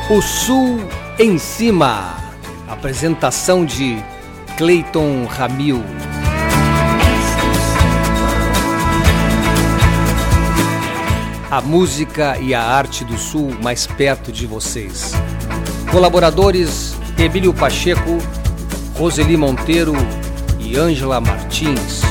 O Sul em Cima. Apresentação de Cleiton Ramil. A música e a arte do Sul mais perto de vocês. Colaboradores: Emílio Pacheco, Roseli Monteiro e Ângela Martins.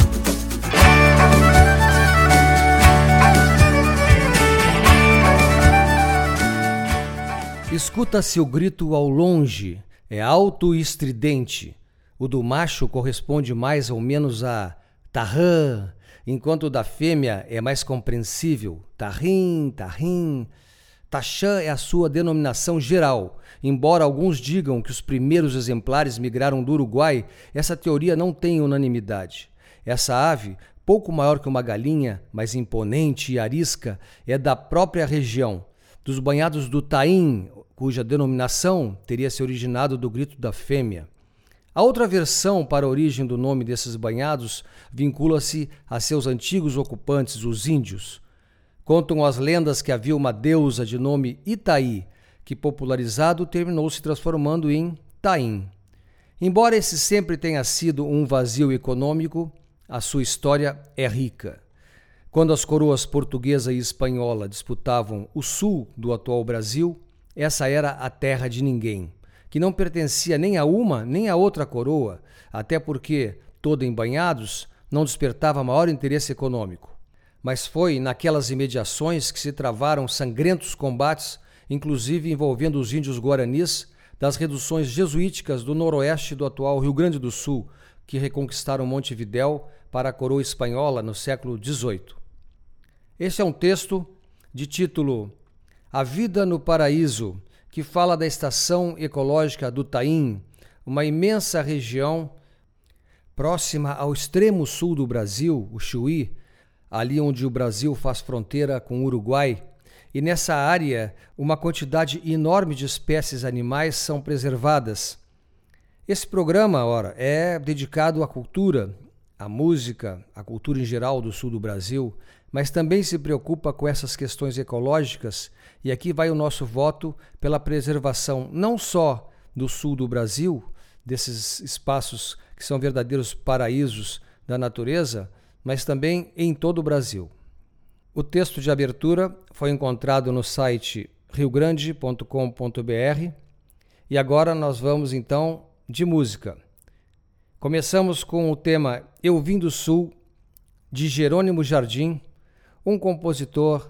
Escuta-se o grito ao longe, é alto e estridente. O do macho corresponde mais ou menos a tarrã, enquanto o da fêmea é mais compreensível, tarrim, tarrim. Taxã é a sua denominação geral. Embora alguns digam que os primeiros exemplares migraram do Uruguai, essa teoria não tem unanimidade. Essa ave, pouco maior que uma galinha, mas imponente e arisca, é da própria região, dos banhados do Taim, cuja denominação teria se originado do grito da fêmea. A outra versão para a origem do nome desses banhados vincula-se a seus antigos ocupantes, os índios. Contam as lendas que havia uma deusa de nome Itaí, que popularizado terminou se transformando em Taim. Embora esse sempre tenha sido um vazio econômico, a sua história é rica. Quando as coroas portuguesa e espanhola disputavam o sul do atual Brasil, essa era a terra de ninguém, que não pertencia nem a uma nem a outra coroa, até porque, toda em banhados, não despertava maior interesse econômico. Mas foi naquelas imediações que se travaram sangrentos combates, inclusive envolvendo os índios guaranis, das reduções jesuíticas do noroeste do atual Rio Grande do Sul, que reconquistaram Montevidéu para a coroa espanhola no século XVIII. Este é um texto de título A Vida no Paraíso, que fala da estação ecológica do Taim, uma imensa região próxima ao extremo sul do Brasil, o Chuí, ali onde o Brasil faz fronteira com o Uruguai, e nessa área uma quantidade enorme de espécies animais são preservadas. Esse programa, ora, é dedicado à cultura, à música, à cultura em geral do sul do Brasil, mas também se preocupa com essas questões ecológicas, e aqui vai o nosso voto pela preservação não só do sul do Brasil, desses espaços que são verdadeiros paraísos da natureza, mas também em todo o Brasil. O texto de abertura foi encontrado no site riogrande.com.br e agora nós vamos então de música. Começamos com o tema Eu Vim do Sul, de Jerônimo Jardim, um compositor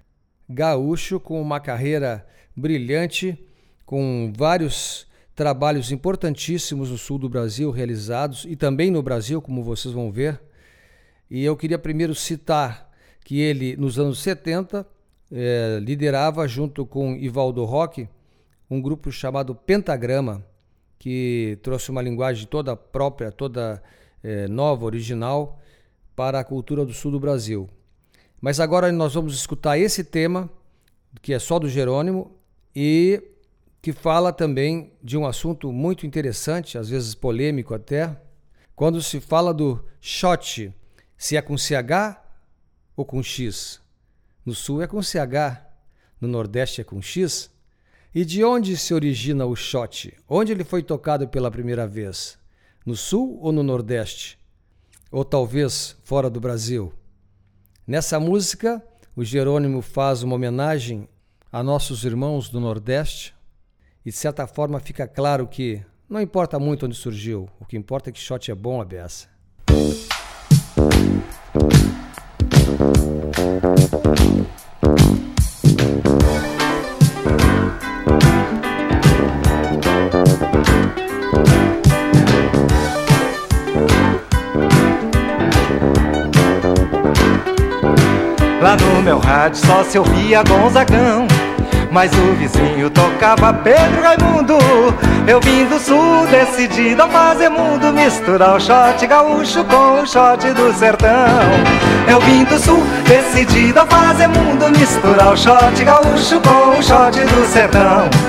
gaúcho com uma carreira brilhante, com vários trabalhos importantíssimos no sul do Brasil realizados e também no Brasil, como vocês vão ver. E eu queria primeiro citar que ele, nos anos 70, liderava, junto com Ivaldo Roque, um grupo chamado Pentagrama, que trouxe uma linguagem toda própria, toda nova, original, para a cultura do sul do Brasil. Mas agora nós vamos escutar esse tema, que é só do Jerônimo, e que fala também de um assunto muito interessante, às vezes polêmico até, quando se fala do shot, se é com CH ou com X. No sul é com CH, no nordeste é com X. E de onde se origina o shot? Onde ele foi tocado pela primeira vez? No sul ou no nordeste? Ou talvez fora do Brasil? Nessa música, o Jerônimo faz uma homenagem a nossos irmãos do Nordeste e, de certa forma, fica claro que não importa muito onde surgiu, o que importa é que shot é bom, a beça. Lá no meu rádio só se ouvia Gonzagão, mas o vizinho tocava Pedro Raimundo. Eu vim do sul decidido a fazer mundo, misturar o shot gaúcho com o shot do sertão. Eu vim do sul decidido a fazer mundo, misturar o shot gaúcho com o shot do sertão.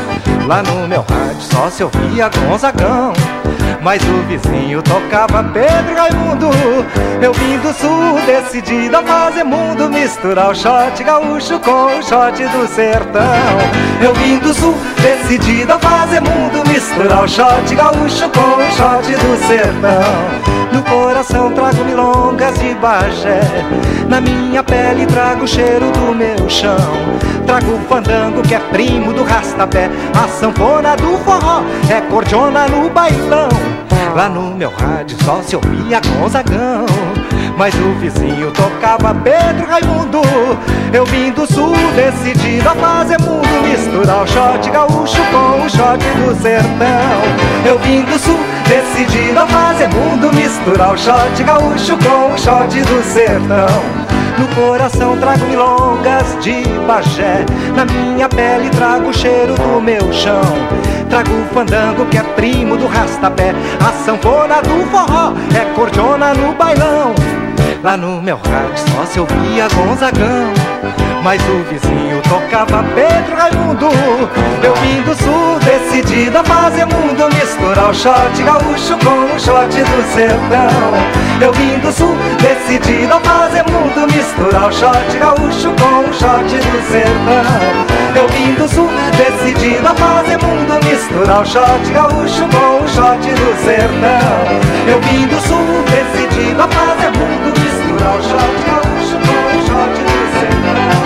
Lá no meu rádio só se ouvia Gonzagão, mas o vizinho tocava Pedro Raimundo. Eu vim do sul decidido a fazer mundo, misturar o shot gaúcho com o shot do sertão. Eu vim do sul decidido a fazer mundo, misturar o shot gaúcho com o shot do sertão. No coração trago milongas de Bagé, na minha pele trago o cheiro do meu chão. Trago o fandango que é primo do rastapé, a sanfona do forró é cordiona no bailão. Lá no meu rádio só se ouvia Gonzagão, mas o vizinho tocava Pedro Raimundo. Eu vim do sul decidido a fazer mundo, misturar o shot gaúcho com o shot do sertão. Eu vim do sul decidido a fazer mundo, misturar o shot gaúcho com o shot do sertão. No coração trago milongas de Bagé, na minha pele trago o cheiro do meu chão. Trago o fandango que é primo do rastapé, a sanfona do forró é cordiona no bailão. Lá no meu rádio só se ouvia Gonzagão, mas o vizinho tocava Pedro Raimundo. Eu vim do sul decidido a fazer mundo, misturar o shot gaúcho com o shot do sertão. Eu vim do sul decidido a fazer mundo, misturar o shot gaúcho com o shot do sertão. Eu vim do sul decidido a fazer mundo, misturar o shot gaúcho com o shot do sertão. Eu vim do sul decidido a fazer mundo, misturar o shot gaúcho com o shot do sertão.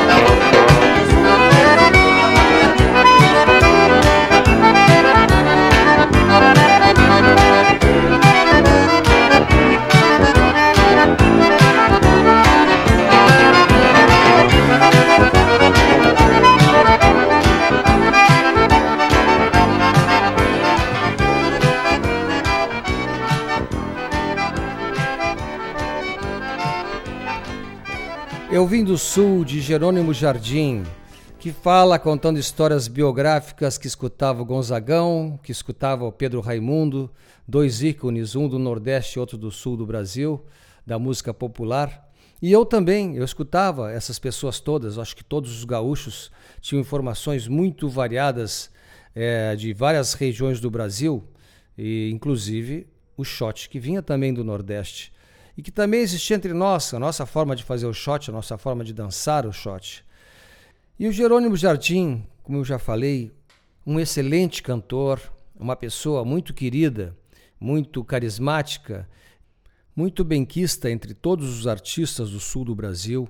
Eu vim do sul, de Jerônimo Jardim, que fala contando histórias biográficas que escutava o Gonzagão, que escutava o Pedro Raimundo, dois ícones, um do Nordeste e outro do Sul do Brasil, da música popular. E eu também, eu escutava essas pessoas todas, acho que todos os gaúchos tinham informações muito variadas de várias regiões do Brasil, e inclusive o shot, que vinha também do Nordeste. E que também existia entre nós, a nossa forma de fazer o shot, a nossa forma de dançar o shot. E o Jerônimo Jardim, como eu já falei, um excelente cantor, uma pessoa muito querida, muito carismática, muito benquista entre todos os artistas do sul do Brasil.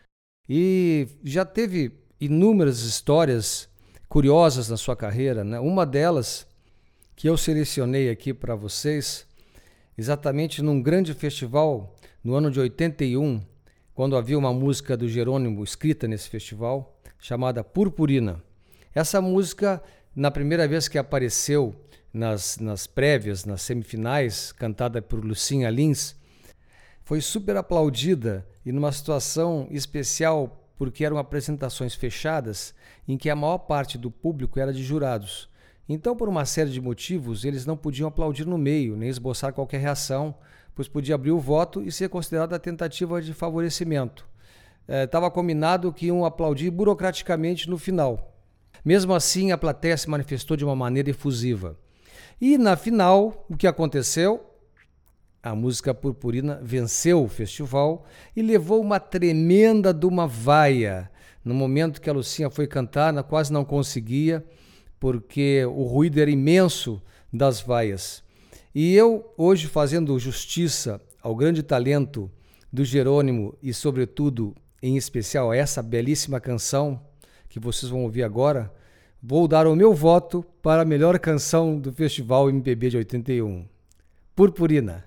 E já teve inúmeras histórias curiosas na sua carreira, né? Uma delas que eu selecionei aqui para vocês, exatamente num grande festival no ano de 81, quando havia uma música do Jerônimo escrita nesse festival, chamada Purpurina. Essa música, na primeira vez que apareceu nas prévias, nas semifinais, cantada por Lucinha Lins, foi super aplaudida e numa situação especial, porque eram apresentações fechadas em que a maior parte do público era de jurados. Então, por uma série de motivos, eles não podiam aplaudir no meio, nem esboçar qualquer reação, pois podia abrir o voto e ser considerada tentativa de favorecimento. Estava combinado que iam aplaudir burocraticamente no final. Mesmo assim, a plateia se manifestou de uma maneira efusiva. E na final, o que aconteceu? A música Purpurina venceu o festival e levou uma tremenda de uma vaia. No momento que a Lucinha foi cantar, ela quase não conseguia, porque o ruído era imenso das vaias. E eu, hoje, fazendo justiça ao grande talento do Jerônimo e, sobretudo, em especial, a essa belíssima canção que vocês vão ouvir agora, vou dar o meu voto para a melhor canção do Festival MPB de 81. Purpurina.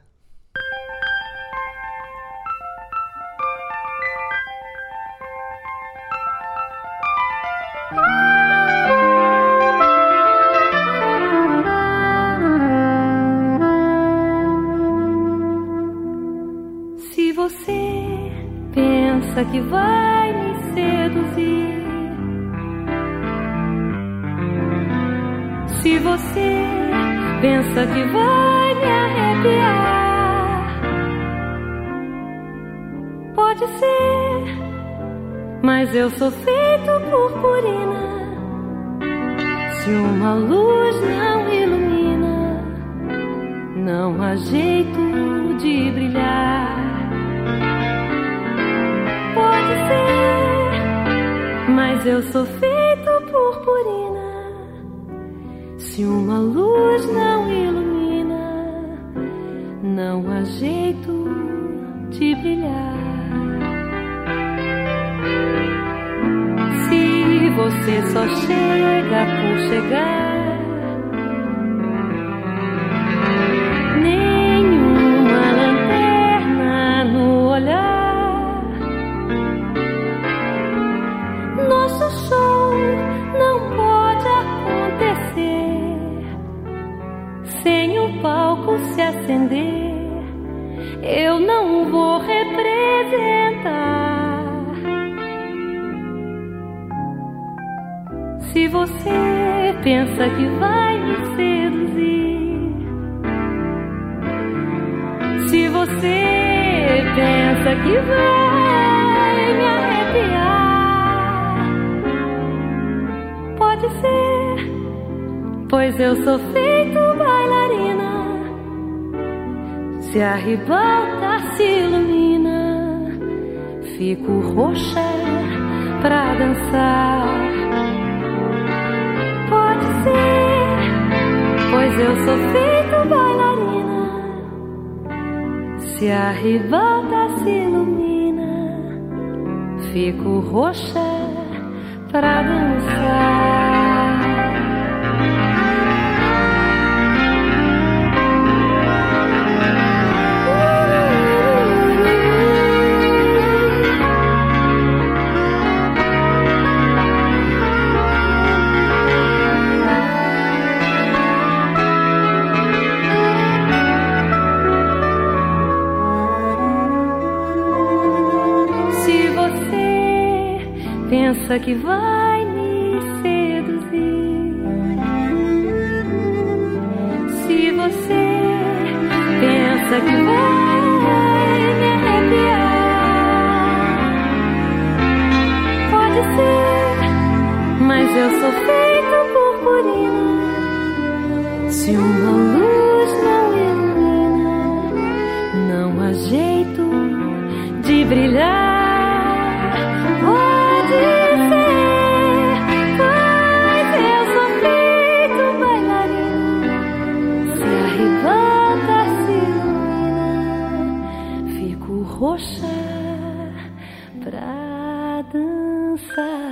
Que vai me seduzir. Se você pensa que vai me arrepiar, pode ser, mas eu sou feito purpurina. Se uma luz não ilumina, não há jeito de brilhar. Pode ser, mas eu sou feito purpurina. Se uma luz não ilumina, não há jeito de brilhar. Se você só chega por chegar, nenhuma lanterna no olhar, nosso show não pode acontecer sem o palco se acender. Eu não vou representar. Se você pensa que vai me seduzir, se você pensa que vai me arrepiar, pode ser, pois eu sou feito bailarina. Se a ribalta se ilumina, fico roxa pra dançar. Pode ser, pois eu sou feito bailarina. Se a ribalta se ilumina, fico roxa pra dançar. Pensa que vai me seduzir, se você pensa que vai me arrepiar, pode ser, mas eu sou feito purpurina. Se uma luz não ilumina, não há jeito de brilhar. Roxa pra dançar.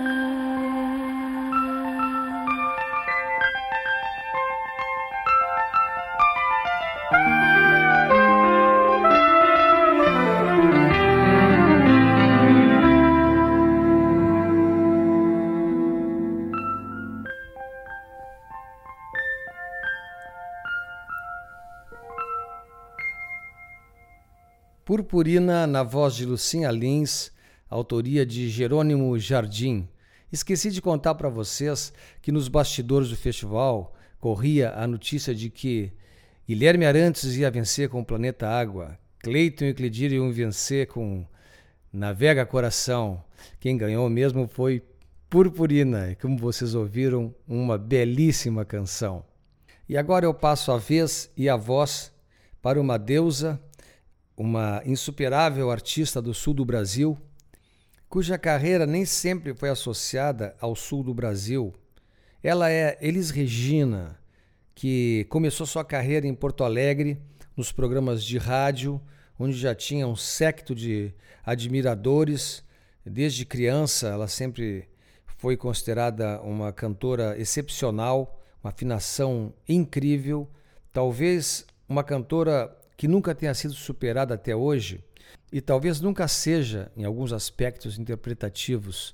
Purpurina, na voz de Lucinha Lins, autoria de Jerônimo Jardim. Esqueci de contar para vocês que nos bastidores do festival corria a notícia de que Guilherme Arantes ia vencer com o Planeta Água, Cleiton e Cledir iam vencer com Navega Coração. Quem ganhou mesmo foi Purpurina, e como vocês ouviram, uma belíssima canção. E agora eu passo a vez e a voz para uma deusa, uma insuperável artista do sul do Brasil, cuja carreira nem sempre foi associada ao sul do Brasil. Ela é Elis Regina, que começou sua carreira em Porto Alegre, nos programas de rádio, onde já tinha um séquito de admiradores. Desde criança, ela sempre foi considerada uma cantora excepcional, uma afinação incrível, talvez uma cantora que nunca tenha sido superada até hoje e talvez nunca seja em alguns aspectos interpretativos.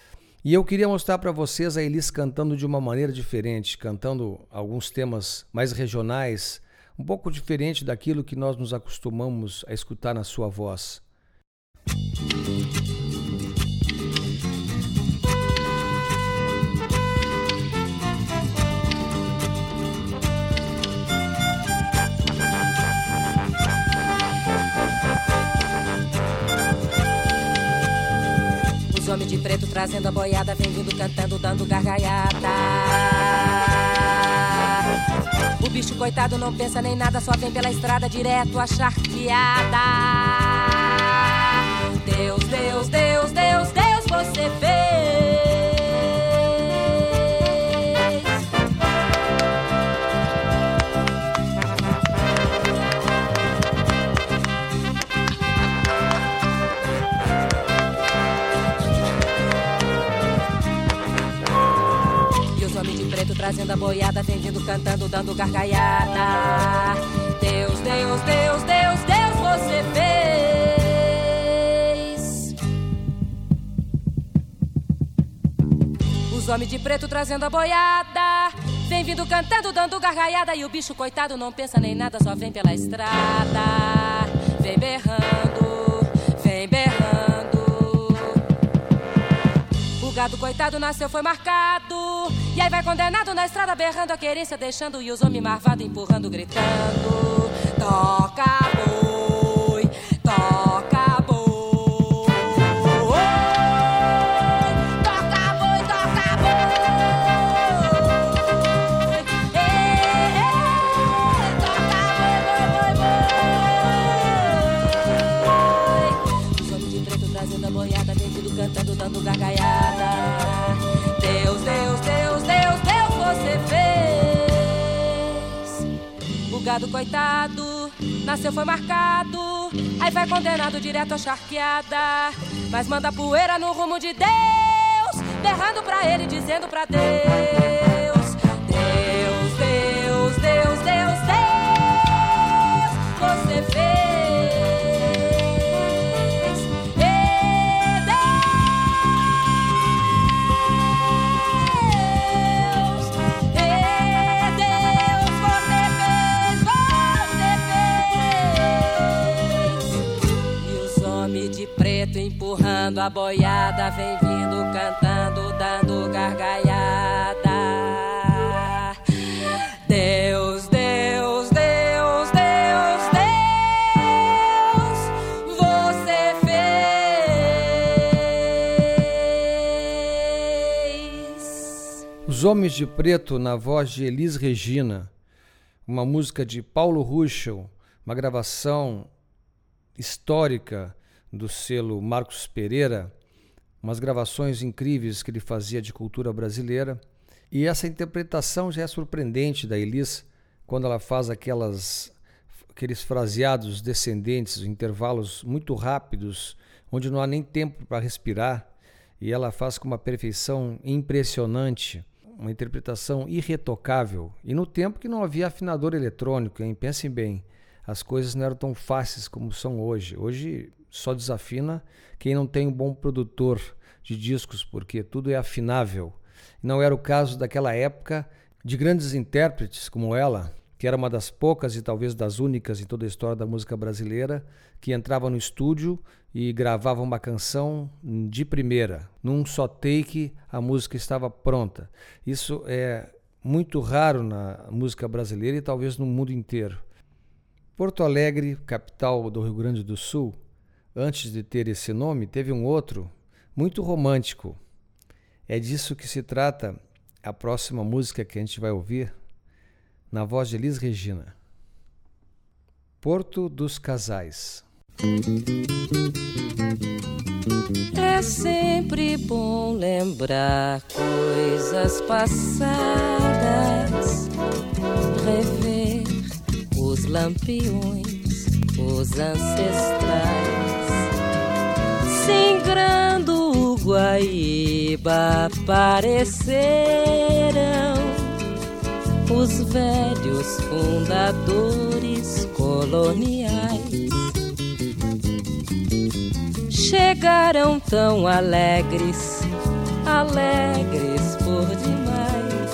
E eu queria mostrar para vocês a Elis cantando de uma maneira diferente, cantando alguns temas mais regionais, um pouco diferente daquilo que nós nos acostumamos a escutar na sua voz. Homem de preto trazendo a boiada, vem vindo cantando, dando gargalhada. O bicho coitado não pensa nem nada, só vem pela estrada direto a charqueada. Deus, Deus, Deus, Deus, Deus, você fez. Trazendo a boiada, vem vindo cantando, dando gargalhada. Deus, Deus, Deus, Deus, Deus, você fez. Os homens de preto trazendo a boiada, vem vindo cantando, dando gargalhada. E o bicho coitado não pensa nem nada, só vem pela estrada. Vem berrando, vem berrando. O gado coitado nasceu, foi marcado, e aí vai condenado na estrada berrando a querência, deixando e os homens marvados empurrando, gritando. Toca boi, toca boi. Toca boi, toca boi. Toca boi, boi, boi, boi. Os homens de preto trazendo a boiada, vem tudo cantando, dando gargalhada. Deus, Deus, Deus, Deus, Deus, você fez. O gado coitado nasceu, foi marcado, aí vai condenado direto a charqueada. Mas manda poeira no rumo de Deus, berrando pra ele, dizendo pra Deus. Deus, Deus, Deus, Deus, Deus, você fez. Empurrando a boiada, vem vindo cantando, dando gargalhada. Deus, Deus, Deus, Deus, Deus, você fez. Os Homens de Preto, na voz de Elis Regina, uma música de Paulo Ruschel, uma gravação histórica do selo Marcos Pereira, umas gravações incríveis que ele fazia de cultura brasileira. E essa interpretação já é surpreendente da Elis, quando ela faz aqueles fraseados descendentes, intervalos muito rápidos, onde não há nem tempo para respirar, e ela faz com uma perfeição impressionante, uma interpretação irretocável. E no tempo que não havia afinador eletrônico, hein? Pensem bem, as coisas não eram tão fáceis como são hoje. Hoje só desafina quem não tem um bom produtor de discos, porque tudo é afinável. Não era o caso daquela época de grandes intérpretes como ela, que era uma das poucas e talvez das únicas em toda a história da música brasileira, que entrava no estúdio e gravava uma canção de primeira. Num só take, a música estava pronta. Isso é muito raro na música brasileira e talvez no mundo inteiro. Porto Alegre, capital do Rio Grande do Sul, antes de ter esse nome, teve um outro muito romântico. É disso que se trata a próxima música que a gente vai ouvir, na voz de Elis Regina. Porto dos Casais. É sempre bom lembrar coisas passadas, rever os lampiões, os ancestrais, singrando o Guaíba apareceram os velhos fundadores coloniais. Chegaram tão alegres, alegres por demais,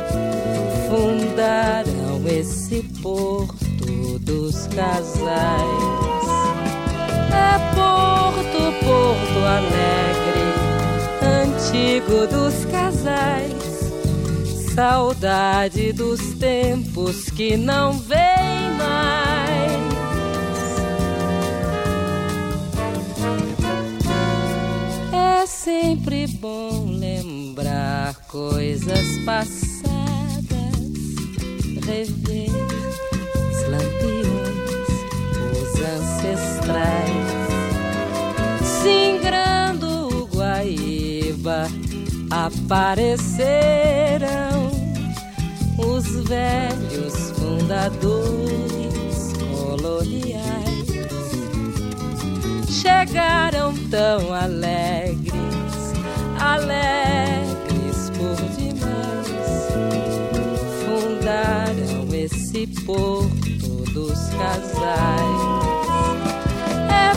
fundaram esse Porto dos Casais. É Porto, Porto Alegre, antigo dos casais, saudade dos tempos que não vêm mais. É sempre bom lembrar coisas passadas, rever atrás, singrando Guaíba, apareceram os velhos fundadores coloniais. Chegaram tão alegres, alegres por demais, fundaram esse porto dos casais. É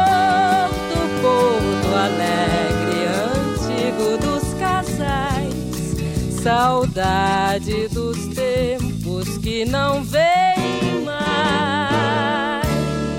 Porto Alegre, antigo dos casais, saudade dos tempos que não vêm mais.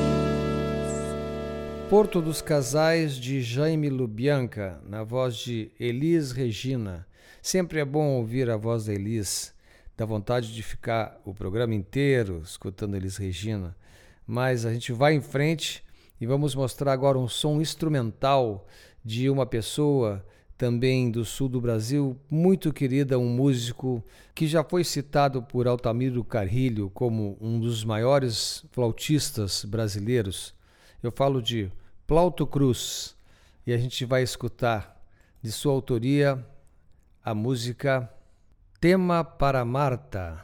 Porto dos Casais, de Jaime Lubianca, na voz de Elis Regina. Sempre é bom ouvir a voz da Elis, dá vontade de ficar o programa inteiro escutando Elis Regina, mas a gente vai em frente e vamos mostrar agora um som instrumental de uma pessoa também do sul do Brasil, muito querida, um músico que já foi citado por Altamiro Carrilho como um dos maiores flautistas brasileiros. Eu falo de Plauto Cruz e a gente vai escutar de sua autoria a música Tema para Marta.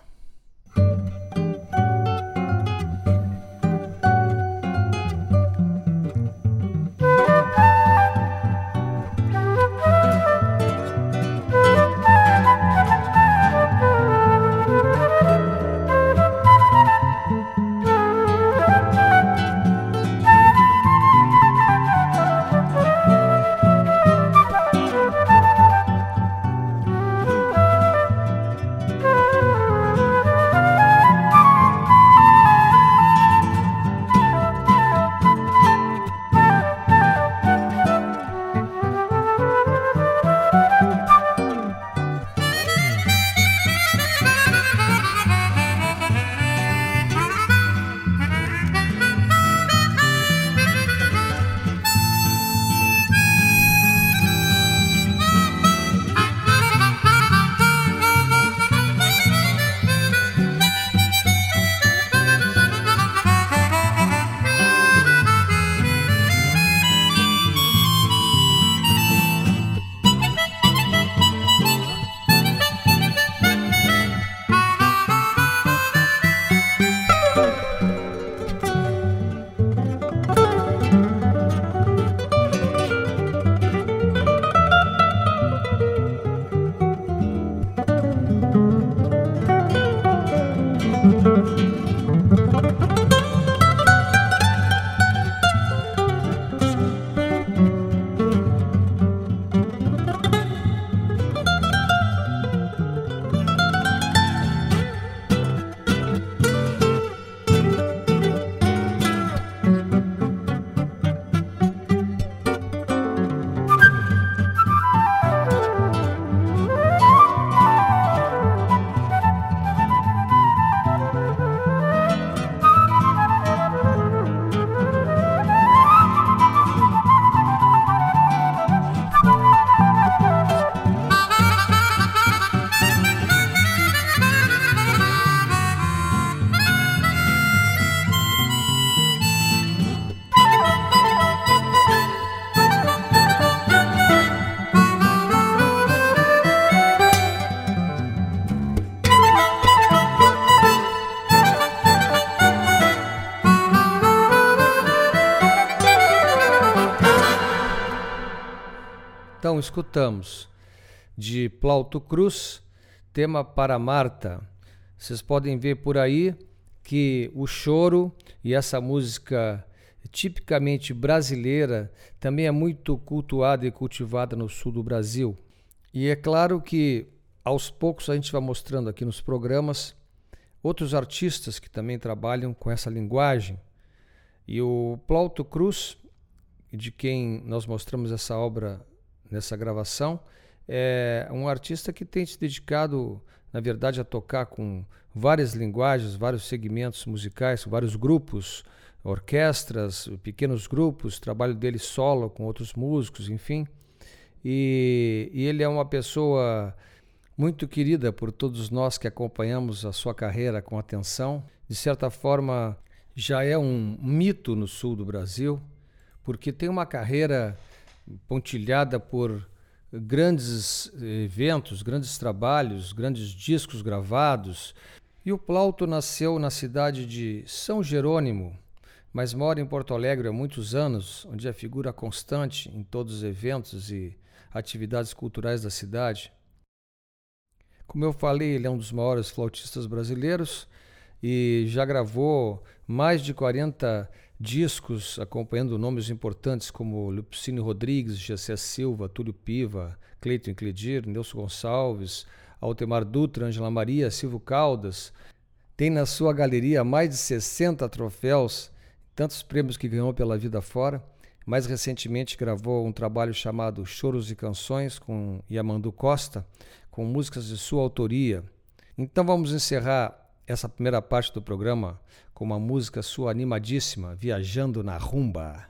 Então escutamos de Plauto Cruz, Tema para Marta. Vocês podem ver por aí que o choro e essa música tipicamente brasileira também é muito cultuada e cultivada no sul do Brasil. E é claro que aos poucos a gente vai mostrando aqui nos programas outros artistas que também trabalham com essa linguagem. E o Plauto Cruz, de quem nós mostramos essa obra nessa gravação, é um artista que tem se dedicado, na verdade, a tocar com várias linguagens, vários segmentos musicais, vários grupos, orquestras, pequenos grupos, trabalho dele solo com outros músicos, enfim. E ele é uma pessoa muito querida por todos nós que acompanhamos a sua carreira com atenção. De certa forma, já é um mito no sul do Brasil, porque tem uma carreira pontilhada por grandes eventos, grandes trabalhos, grandes discos gravados. E o Plauto nasceu na cidade de São Jerônimo, mas mora em Porto Alegre há muitos anos, onde é figura constante em todos os eventos e atividades culturais da cidade. Como eu falei, ele é um dos maiores flautistas brasileiros e já gravou mais de 40 discos acompanhando nomes importantes como Lupicínio Rodrigues, Gessé Silva, Túlio Piva, Cleiton Incledir, Nelson Gonçalves, Altemar Dutra, Ângela Maria, Silvio Caldas. Tem na sua galeria mais de 60 troféus, tantos prêmios que ganhou pela vida fora. Mais recentemente gravou um trabalho chamado Choros e Canções com Yamandu Costa, com músicas de sua autoria. Então vamos encerrar essa primeira parte do programa com uma música sua animadíssima, Viajando na Rumba.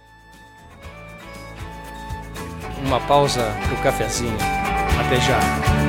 Uma pausa pro cafezinho. Até já.